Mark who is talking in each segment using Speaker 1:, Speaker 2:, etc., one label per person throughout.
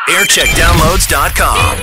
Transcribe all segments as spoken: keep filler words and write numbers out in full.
Speaker 1: aircheck downloads dot com.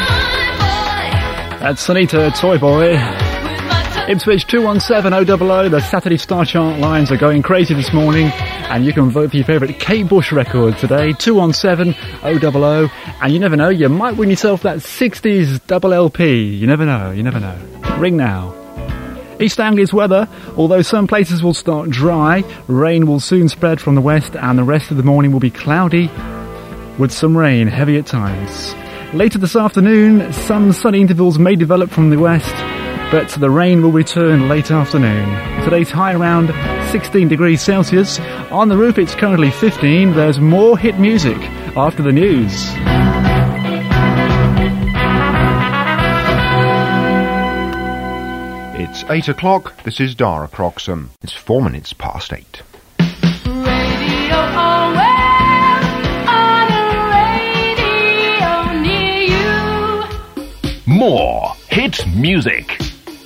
Speaker 2: That's Sunita, Toy Boy. Ipswich two one seven oh double oh. The Saturday Star Chart lines are going crazy this morning, and you can vote for your favourite Kate Bush record today, two one seven oh double oh. And you never know, you might win yourself that sixties double L P. You never know, you never know. Ring now. East Anglia's weather, although some places will start dry, rain will soon spread from the west, and the rest of the morning will be cloudy with some rain, heavy at times. Later this afternoon, some sunny intervals may develop from the west, but the rain will return late afternoon. Today's high around sixteen degrees Celsius. On the roof it's currently fifteen. There's more hit music after the news.
Speaker 3: It's eight o'clock. This is Dara Croxham. It's four minutes past eight.
Speaker 4: Radio always on a radio near you.
Speaker 5: More hit music.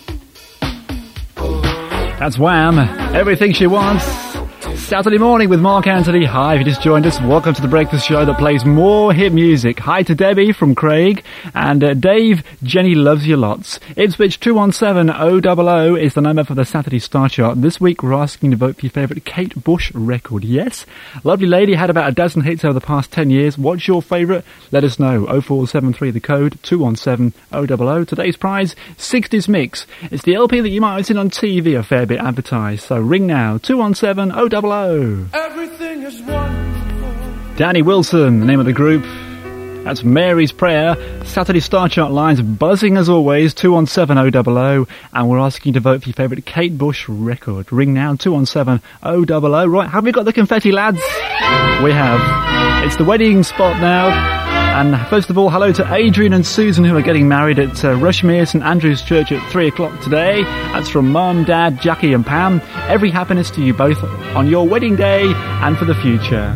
Speaker 2: That's Wham! Everything She Wants. Saturday morning with Mark Anthony. Hi, if you just joined us, welcome to the breakfast show that plays more hit music. Hi to Debbie from Craig, and uh, Dave, Jenny loves you lots. Ipswich two one seven oh double oh is the number for the Saturday Star Chart. This week we're asking to vote for your favourite Kate Bush record. Yes, lovely lady, had about a dozen hits over the past ten years. What's your favourite? Let us know. oh four seven three the code, two one seven oh double oh. Today's prize, sixties Mix. It's the L P that you might have seen on T V a fair bit advertised. So ring now, two one seven oh double oh.
Speaker 6: Everything is wonderful.
Speaker 2: Danny Wilson, the name of the group. That's Mary's Prayer. Saturday Star Chart lines buzzing as always, two one seven oh double oh. And we're asking you to vote for your favourite Kate Bush record. Ring now, two one seven oh double oh. Right, have we got the confetti, lads? We have. It's the wedding spot now. And first of all, hello to Adrian and Susan, who are getting married at uh, Rushmere St Andrew's Church at three o'clock today. That's from Mum, Dad, Jackie and Pam. Every happiness to you both on your wedding day and for the future.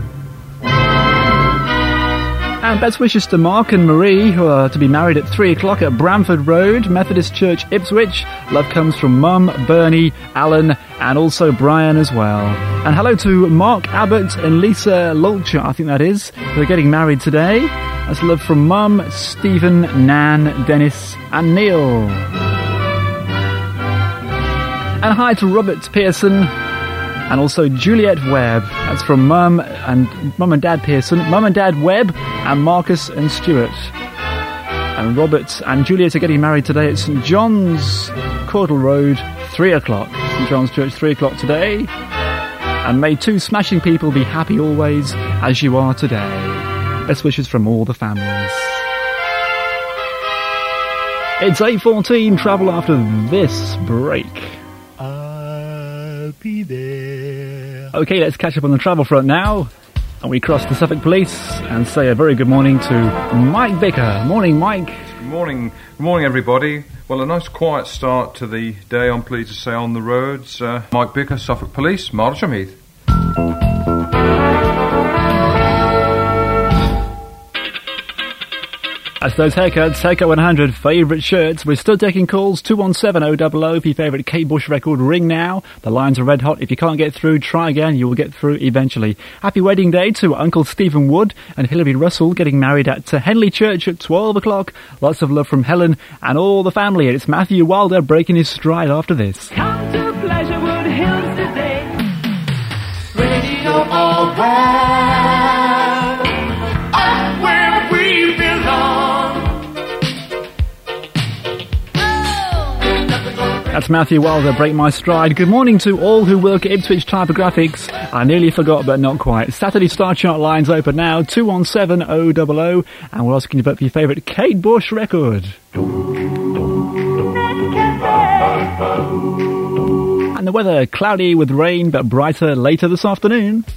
Speaker 2: And best wishes to Mark and Marie, who are to be married at three o'clock at Bramford Road, Methodist Church, Ipswich. Love comes from Mum, Bernie, Alan, and also Brian as well. And hello to Mark Abbott and Lisa Lulcher, I think that is, who are getting married today. That's love from Mum, Stephen, Nan, Dennis, and Neil. And hi to Robert Pearson and also Juliet Webb. That's from Mum and Mum and Dad Pearson, Mum and Dad Webb, and Marcus and Stuart. And Robert and Juliet are getting married today at St John's, Caudle Road, three o'clock. St John's Church, three o'clock today. And may two smashing people be happy always as you are today. Best wishes from all the families. It's eight fourteen, travel after this break.
Speaker 6: I'll be there.
Speaker 2: Okay, let's catch up on the travel front now. And we cross the Suffolk Police and say a very good morning to Mike Bicker. Morning, Mike.
Speaker 7: Good morning. Good morning, everybody. Well, a nice quiet start to the day, I'm pleased to say, on the roads. Uh, Mike Bicker, Suffolk Police, Martlesham Heath.
Speaker 2: That's those haircuts, Haircut one hundred, favourite shirts. We're still taking calls, two one seven oh double oh for your favourite Kate Bush record. Ring now. The lines are red hot. If you can't get through, try again. You will get through eventually. Happy wedding day to Uncle Stephen Wood and Hilary Russell, getting married at uh, Henley Church at twelve o'clock. Lots of love from Helen and all the family. It's Matthew Wilder breaking his stride after this.
Speaker 4: Come to Pleasurewood Hills today. Radio
Speaker 6: Always up where we belong.
Speaker 2: That's Matthew Wilder, Break My Stride. Good morning to all who work at Ipswich Typographics. I nearly forgot, but not quite. Saturday Star Chart lines open now, two one seven oh double oh, and we're asking you about your favourite Kate Bush record. And the weather, cloudy with rain, but brighter later this afternoon.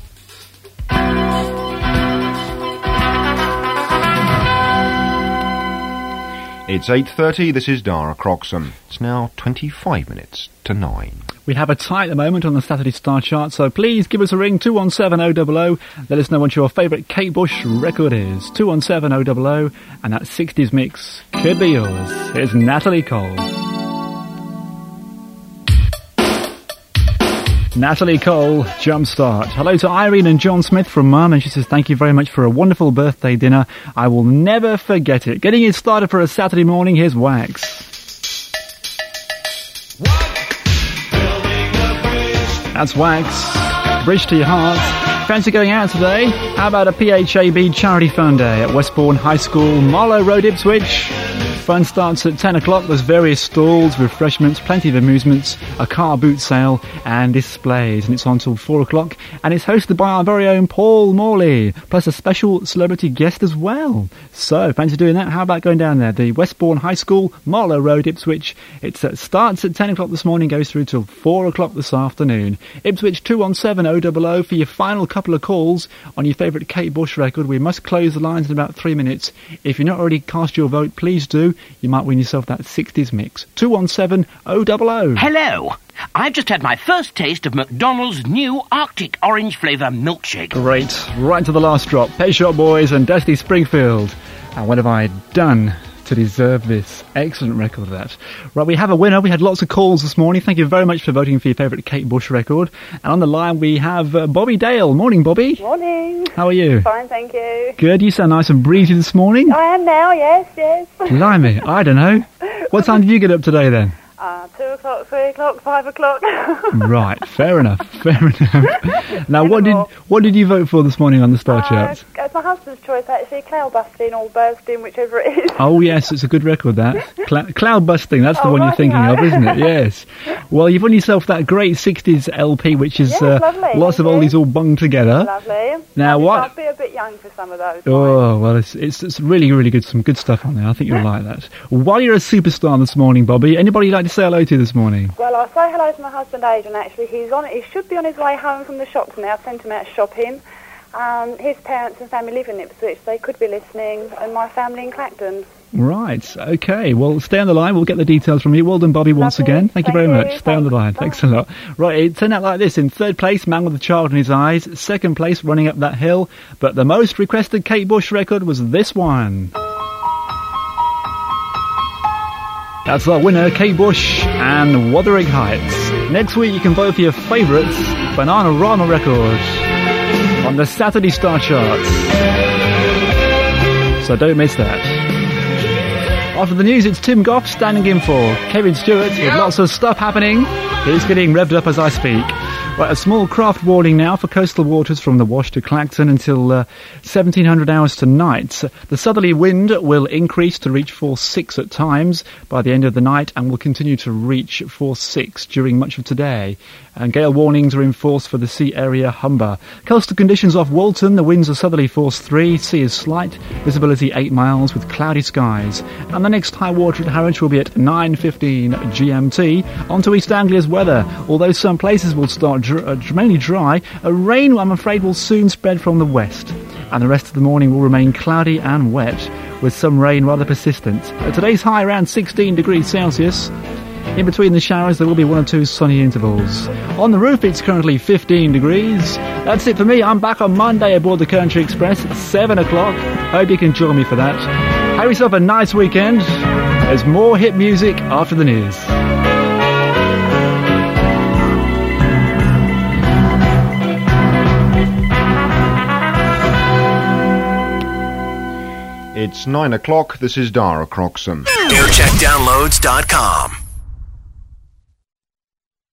Speaker 3: It's eight thirty, this is Dara Croxham. It's now twenty-five minutes to nine.
Speaker 2: We have a tie at the moment on the Saturday Star Chart, so please give us a ring, two one seven oh double oh. Let us know what your favourite Kate Bush record is. two one seven oh double oh, and that sixties mix could be yours. Here's Natalie Cole. Natalie Cole, Jumpstart. Hello to Irene and John Smith from Mum, and she says, thank you very much for a wonderful birthday dinner. I will never forget it. Getting it started for a Saturday morning, here's Wax. That's Wax. Bridge to your heart. Fancy going out today? How about a P H A B charity fun day at Westbourne High School, Marlow Road, Ipswich? Fun starts at ten o'clock. There's various stalls, refreshments, plenty of amusements, a car boot sale and displays. And it's on till four o'clock. And it's hosted by our very own Paul Morley, plus a special celebrity guest as well. So, fancy doing that? How about going down there? The Westbourne High School, Marlow Road, Ipswich. It uh, starts at ten o'clock this morning, goes through till four o'clock this afternoon. Ipswich two one seven oh oh oh for your final couple of calls on your favourite Kate Bush record. We must close the lines in about three minutes. If you're not already cast your vote, please do. You might win yourself that sixties mix. two one seven oh oh oh.
Speaker 8: Hello. I've just had my first taste of McDonald's new Arctic Orange flavour milkshake.
Speaker 2: Great. Right to the last drop. Pet Shop Boys and Dusty Springfield. And what have I done to deserve this? Excellent record of that. Right, we have a winner. We had lots of calls this morning. Thank you very much for voting for your favourite Kate Bush record. And on the line we have uh, Bobby Dale. Morning, Bobby.
Speaker 9: Morning.
Speaker 2: How are you?
Speaker 9: Fine, thank you.
Speaker 2: Good. You sound nice and breezy this morning.
Speaker 9: I am now, yes, yes.
Speaker 2: Blimey, I don't know. What time did you get up today then?
Speaker 9: Uh, two o'clock, three o'clock, five o'clock.
Speaker 2: Right, fair enough, fair enough. Now, what did what did you vote for this morning on the Star
Speaker 9: uh,
Speaker 2: Charts?
Speaker 9: It's my husband's choice, actually. Cloud Busting or Bursting, whichever it is.
Speaker 2: Oh, yes, it's a good record, that. Cl- Cloud Busting, that's the
Speaker 9: Oh,
Speaker 2: one you're
Speaker 9: right,
Speaker 2: thinking
Speaker 9: right.
Speaker 2: of, isn't it? Yes. Well, you've won yourself that great sixties L P, which is
Speaker 9: Yes,
Speaker 2: uh,
Speaker 9: lovely,
Speaker 2: lots of
Speaker 9: thank you.
Speaker 2: oldies all bung together.
Speaker 9: Lovely.
Speaker 2: Now,
Speaker 9: I think
Speaker 2: what-
Speaker 9: I'd be a bit young for some of those.
Speaker 2: Oh, well, it's, it's it's really, really good. Some good stuff on there. I think you'll like that. While you're a superstar this morning, Bobby, anybody you'd like to say hello to this morning?
Speaker 9: Well, I'll say hello to my husband, Adrian, actually. He's on. He should be on his way home from the shops now. I've sent him out shopping. Um, his parents and family live in Ipswich. They could be listening, and my family in Clacton.
Speaker 2: Right, okay. Well, stay on the line. We'll get the details from you. Well done, Bobby, once
Speaker 9: Lovely.
Speaker 2: again. Thank you
Speaker 9: Thank
Speaker 2: very
Speaker 9: you.
Speaker 2: much. Stay on the line. Thanks a lot. Right, it turned out like this. In third place, Man with a Child in His Eyes. Second place, Running Up That Hill. But the most requested Kate Bush record was this one. That's our winner, Kate Bush and Wuthering Heights. Next week, you can vote for your favourites Bananarama record on the Saturday Star Charts. So don't miss that. After the news, it's Tim Goff standing in for Kevin Stewart with lots of stuff happening. He's getting revved up as I speak. Right, a small craft warning now for coastal waters from the Wash to Clacton until uh, seventeen hundred hours tonight. The southerly wind will increase to reach force six at times by the end of the night and will continue to reach force six during much of today. And gale warnings are in force for the sea area Humber. Coastal conditions off Walton, the winds are southerly force three, sea is slight, visibility eight miles with cloudy skies. And the next high water at Harwich will be at nine fifteen G M T. On to East Anglia's weather. Although some places will start dr- uh, mainly dry, a rain, I'm afraid, will soon spread from the west. And the rest of the morning will remain cloudy and wet, with some rain rather persistent. Uh, today's high around sixteen degrees Celsius. In between the showers, there will be one or two sunny intervals. On the roof, it's currently fifteen degrees. That's it for me. I'm back on Monday aboard the Country Express at seven o'clock. Hope you can join me for that. Have yourself a nice weekend. There's more hit music after the news.
Speaker 3: It's nine o'clock. This is Dara Croxham.
Speaker 1: aircheck downloads dot com.